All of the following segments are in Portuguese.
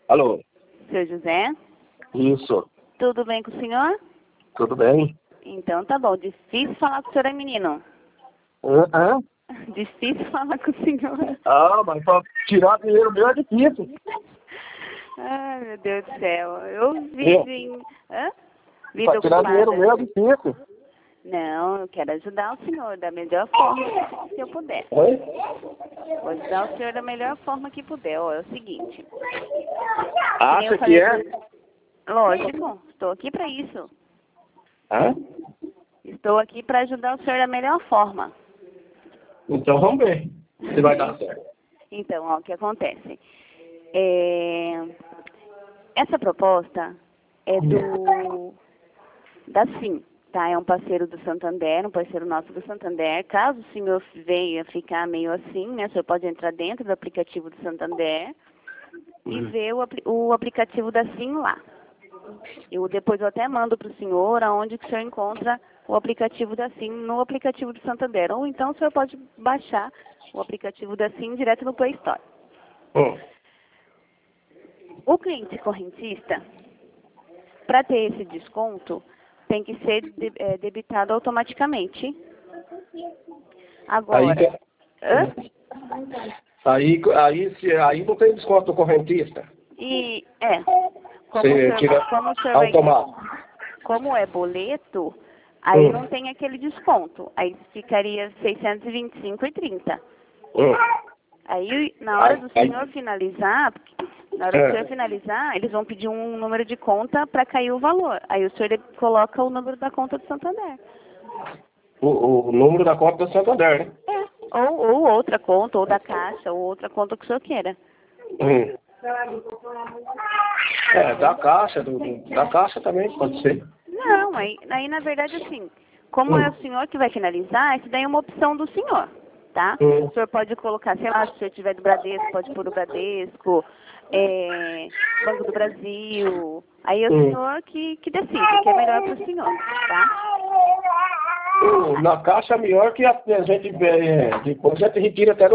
Alô? Seu José? Isso. Tudo bem com o senhor? Tudo bem? Então tá bom. Difícil falar com o senhor, é menino? Hã? Difícil falar com o senhor. Ah, mas pra tirar dinheiro meu é difícil. Ai, meu Deus do céu. Eu vi Hã? Vida Pra tirar ocupada. dinheiro meu é difícil. Não, eu quero ajudar o senhor da melhor forma que eu puder. Oi? Vou ajudar o senhor da melhor forma que puder. Ó, é o seguinte. Acha eu que falei é? Lógico, estou aqui para isso. Hã? Estou aqui para ajudar o senhor da melhor forma. Então vamos ver se vai dar certo. Então, ó, o que acontece? Essa proposta é da Sim, tá? É um parceiro do Santander, um parceiro nosso do Santander. Caso o senhor venha ficar meio assim, né? O senhor pode entrar dentro do aplicativo do Santander e ver o aplicativo da Sim lá. Depois eu até mando para o senhor aonde que o senhor encontra o aplicativo da Sim no aplicativo do Santander. Ou então o senhor pode baixar o aplicativo da Sim direto no Play Store. O cliente correntista, para ter esse desconto, tem que ser debitado automaticamente. Agora, aí não tem desconto do correntista. Você tira automático. Como é boleto, aí não tem aquele desconto. Aí ficaria R$ 625,30. Aí, na hora do senhor finalizar, eles vão pedir um número de conta para cair o valor. Aí o senhor coloca o número da conta do Santander. O número da conta do Santander, né? Ou outra conta, ou da Caixa, ou outra conta que o senhor queira. Da Caixa, da Caixa também pode ser. Não, aí na verdade assim, como é o senhor que vai finalizar, isso daí é uma opção do senhor, tá? O senhor pode colocar, sei lá, se o senhor tiver do Bradesco, pode pôr o Bradesco, Banco do Brasil. Aí é o senhor que decide, que é melhor para o senhor, tá? Na Caixa é melhor que a gente depois a gente retira até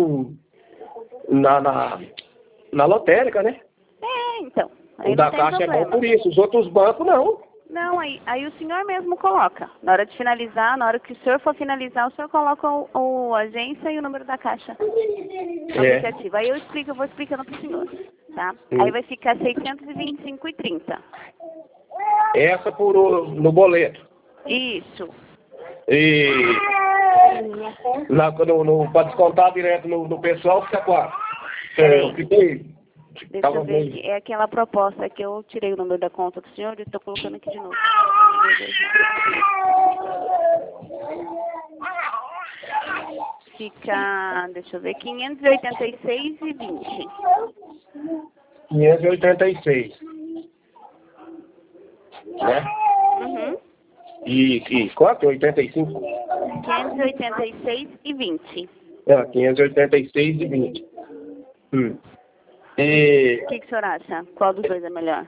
na lotérica, né? Então. O da Caixa é bom por isso, os outros bancos não. Não, aí o senhor mesmo coloca. Na hora de finalizar, na hora que o senhor for finalizar, o senhor coloca a agência e o número da Caixa no aplicativo. Aí eu vou explicando para o senhor, tá? Aí vai ficar R$ 625,30. Essa no boleto. Isso. E para descontar direto no pessoal fica quanto? Eu fiquei... Deixa eu ver aqui. É aquela proposta que eu tirei o número da conta do senhor e estou colocando aqui de novo. Fica, deixa eu ver, 586,20. 586. Né? E quanto? 85? 586,20. 586,20. E... O que o senhor acha? Qual dos dois é melhor?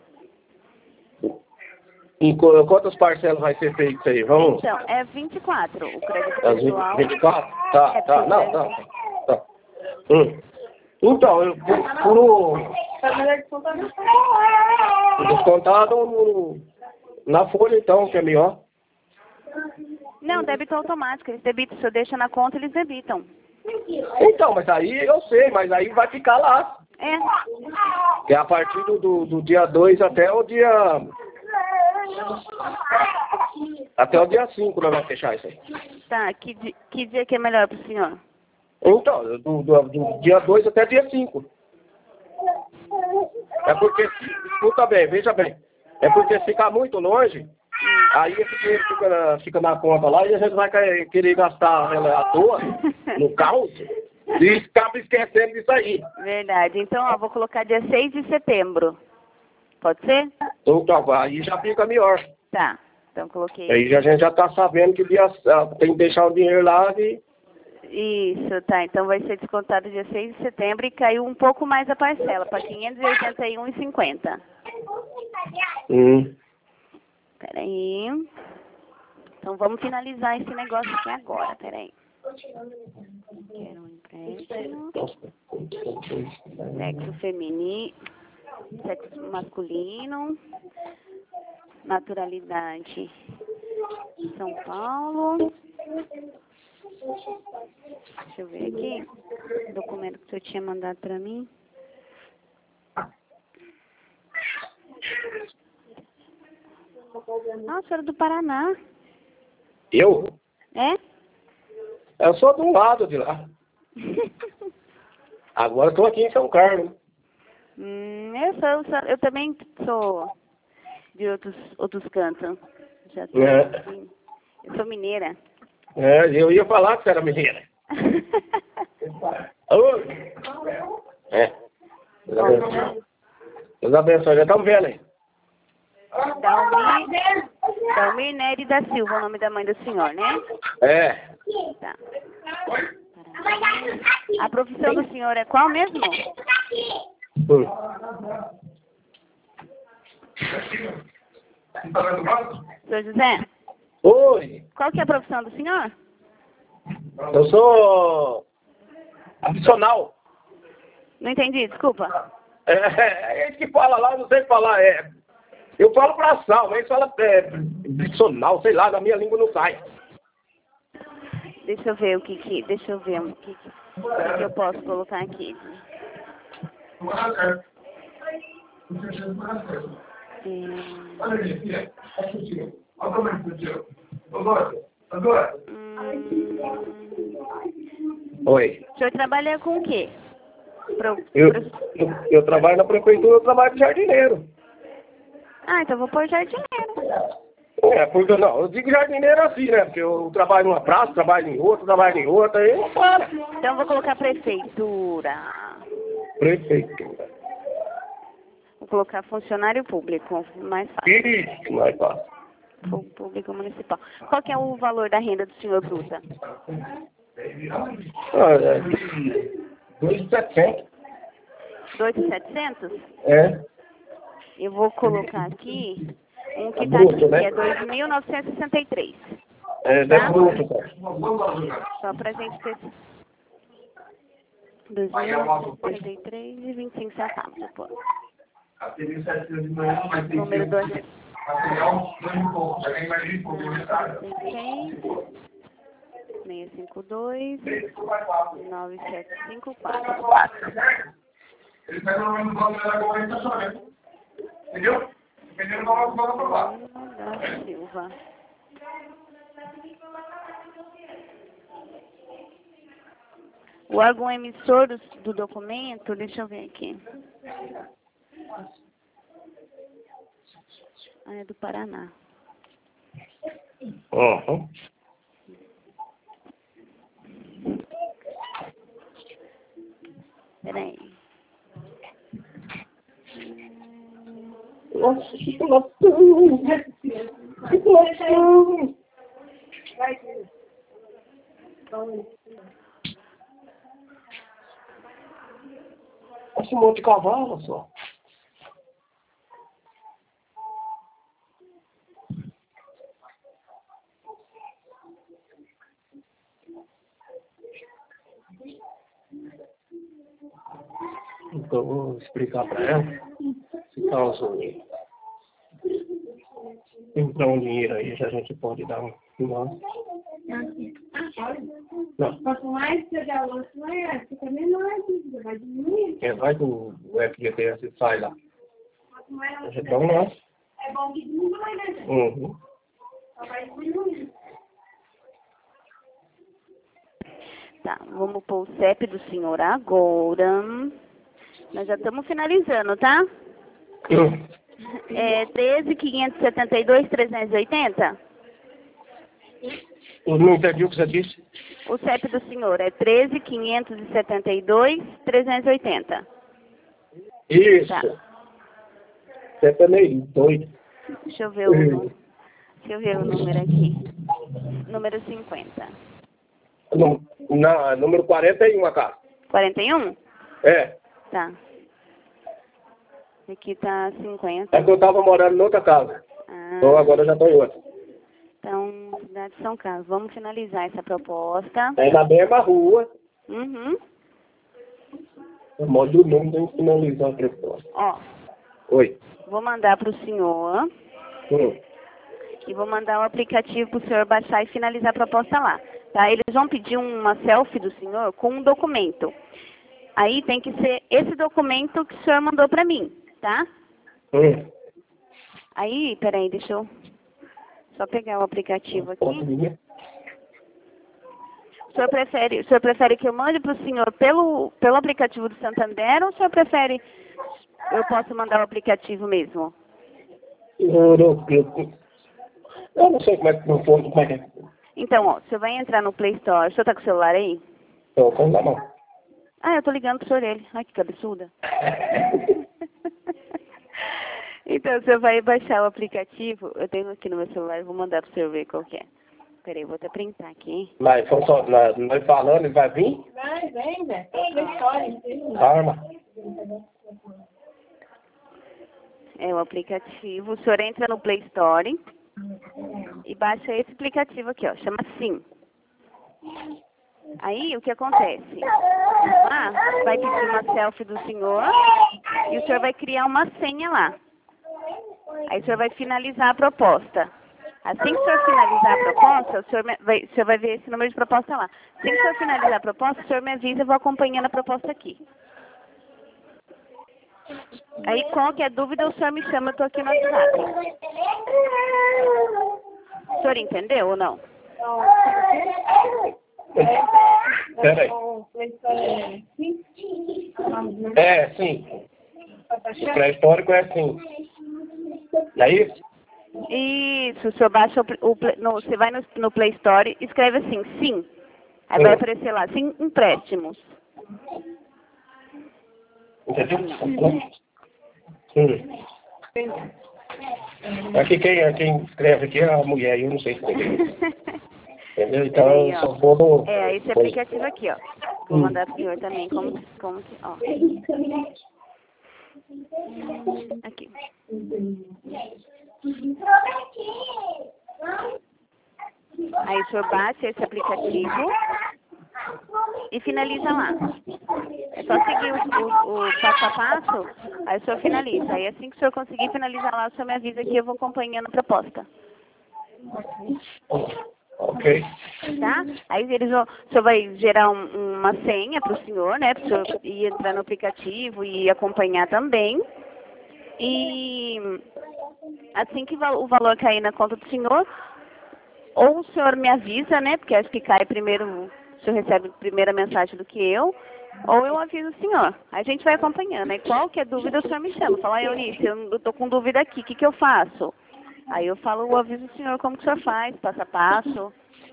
Em quantas parcelas vai ser feito isso aí? Vamos? Então, é 24. O crédito pessoal... 24? Tá. Tá. Então, o descontado na folha, então, que é melhor. Não, débito automático. Eles debitam. Se eu deixo na conta, eles debitam. Então, mas aí eu sei, mas aí vai ficar lá. Que é a partir do dia 2 até o dia... Até o dia 5 nós vamos fechar isso aí. Tá, que dia que é melhor pro senhor? Então, do dia 2 até dia 5. É porque, escuta bem, veja bem. É porque se ficar muito longe, aí esse dinheiro fica na conta lá e a gente vai querer gastar ela à toa, no carro, e acaba esquecendo disso aí. Verdade. Então, ó, vou colocar dia 6 de setembro. Pode ser? Então, aí já fica melhor. Tá. Então, coloquei. Aí a gente já tá sabendo que tem que deixar o dinheiro lá e... Isso, tá. Então vai ser descontado dia 6 de setembro e caiu um pouco mais a parcela, para 581,50. Peraí. Então vamos finalizar esse negócio aqui agora, peraí. Quero um empréstimo. Sexo feminino. Sexo masculino. Naturalidade. São Paulo. Deixa eu ver aqui. O documento que o senhor tinha mandado para mim. Nossa, era do Paraná. Eu? É? Eu sou de um lado de lá. Agora estou aqui em São Carlos. Eu também sou de outros cantos. Já tô, assim, eu sou mineira. Eu ia falar que você era mineira. Deus abençoe. Já estamos vendo aí. Dalmir Nery da Silva, o nome da mãe do senhor, né? É. Tá. A profissão do senhor é qual mesmo? Senhor José? Oi. Qual que é a profissão do senhor? Eu sou adicional. Não entendi, desculpa. É gente que fala lá, eu não sei falar. Eu falo braçal, mas fala adicional, sei lá, na minha língua não sai. Deixa eu ver o que eu posso colocar aqui. Oi. O senhor trabalha com o quê? Eu trabalho na prefeitura, eu trabalho de jardineiro. Ah, então eu vou pôr jardineiro. Porque não, eu digo jardineiro assim, né? Porque eu trabalho numa praça, trabalho em outra, aí não para. Então eu vou colocar prefeitura. Prefeitura. Vou colocar funcionário público, mais fácil. Isso, mais fácil. Público municipal. Qual que é o valor da renda do senhor bruta? 2.700. 2.700? É. Eu vou colocar aqui um que está bruto, aqui, né? que é 2.963. Tá? Bruto, cara. Só pra gente ter 2.963,25 depois. Número 2. 652 9754. Ele pega o nome do nome da documentação, entendeu? Dependendo do nome do aprovado. Da Silva. O órgão emissor do documento, deixa eu ver aqui. É do Paraná. Uhum. Peraí. Nossa, que colação! Que colação! Esse monte de cavalo só. Então, eu vou explicar para ela. Se caso entrar um dinheiro aí, a gente pode dar um. Não. Quanto mais você der o lanche maior, fica menor, vai diminuir. Vai que o FGTS sai lá. Quanto mais A gente dá um lanche. é bom que diminui, né, gente? Uhum. Só vai diminuir. Tá, vamos pôr o CEP do senhor agora. Nós já estamos finalizando, tá? É 13.572.380? Eu não entendi o que você disse. O CEP do senhor é 13.572.380. Isso. Tá. Você é meio doido. Deixa eu ver o número aqui. Número 50. Número 41, cara. 41? É. Tá. Aqui tá 50. É que eu tava morando em outra casa. Então agora eu já tô em outra. Então, cidade de São Carlos. Vamos finalizar essa proposta. É na mesma rua. Uhum. O modo do nome tem que finalizar a proposta. Ó, Oi. Vou mandar para o senhor. E vou mandar o aplicativo para o senhor baixar e finalizar a proposta lá. Tá? Eles vão pedir uma selfie do senhor com um documento. Aí tem que ser esse documento que o senhor mandou para mim, tá? Aí, peraí, deixa eu só pegar o aplicativo aqui. O senhor prefere que eu mande para o senhor pelo aplicativo do Santander ou o senhor prefere eu posso mandar o aplicativo mesmo? Eu não sei como é que é. Então, ó, você vai entrar no Play Store. O senhor tá com o celular aí? Tô com na mão. Ah, eu tô ligando pro senhor ele. Ai, que cabeçuda. Então, você vai baixar o aplicativo. Eu tenho aqui no meu celular, vou mandar pro senhor ver qual que é. Peraí, eu vou até printar aqui. Mas só nós falando, ele vai vir? Vem, né? História. Arma. É o aplicativo. O senhor entra no Play Store e baixa esse aplicativo aqui, ó. Chama Sim. Aí, o que acontece? Vai pedir uma selfie do senhor e o senhor vai criar uma senha lá. Aí o senhor vai finalizar a proposta. Assim que o senhor finalizar a proposta, o senhor vai ver esse número de proposta lá. Assim que o senhor finalizar a proposta, o senhor me avisa, eu vou acompanhando a proposta aqui. Aí, qualquer dúvida, o senhor me chama, eu tô aqui no WhatsApp. O senhor entendeu ou não? Peraí. É, sim. O pré-histórico é sim. Não é isso? Isso, o senhor baixa você vai no Play Store e escreve assim, sim. Aí vai aparecer lá, sim, empréstimos. Entendeu? Aqui quem escreve aqui é a mulher, eu não sei escrever. Entendeu? Então aí, eu só vou no... esse aplicativo aqui, ó. Vou mandar pro senhor também, como que, ó. Aqui. Aí o senhor baixa esse aplicativo e finaliza lá. É só seguir o passo a passo, aí o senhor finaliza. Aí assim que o senhor conseguir finalizar lá, o senhor me avisa que eu vou acompanhando a proposta. Ok. Tá? Aí o senhor vai gerar uma senha para o senhor, né? Para o senhor ir entrar no aplicativo e acompanhar também. E assim que o valor cair na conta do senhor, ou o senhor me avisa, né? Porque acho que cai primeiro, o senhor recebe primeiro a mensagem do que eu, ou eu aviso o senhor. Aí a gente vai acompanhando. Aí qualquer dúvida o senhor me chama. Fala, Eunice, eu tô com dúvida aqui, o que eu faço? Aí eu falo, eu aviso o senhor como que o senhor faz, passo a passo.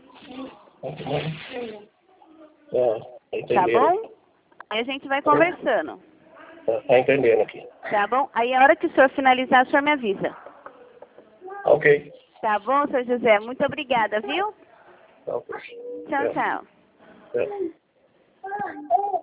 Tá bom? Aí a gente vai conversando. Tá entendendo aqui. Tá bom? Aí a hora que o senhor finalizar, o senhor me avisa. Ok. Tá bom, senhor José? Muito obrigada, viu? Tchau, tchau. tchau.